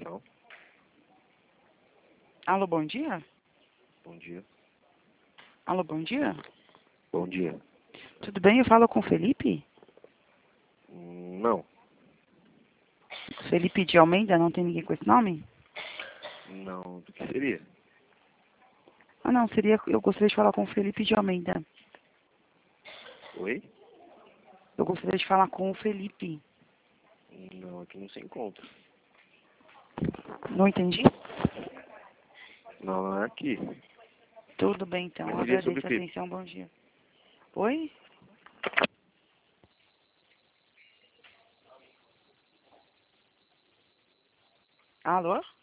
Atenção. Alô, bom dia? Bom dia. Alô, bom dia? Bom dia. Tudo bem? Eu falo com o Felipe? Não. Felipe de Almeida? Não tem ninguém com esse nome? Não. Do que seria? Ah, não. Eu gostaria de falar com o Felipe de Almeida. Oi? Eu gostaria de falar com o Felipe. Não, aqui não se encontra. Não entendi? Não, não é aqui. Tudo bem, então. Mas Eu seria sobre agradeço o a quê? atenção. Bom dia. Oi? Alô?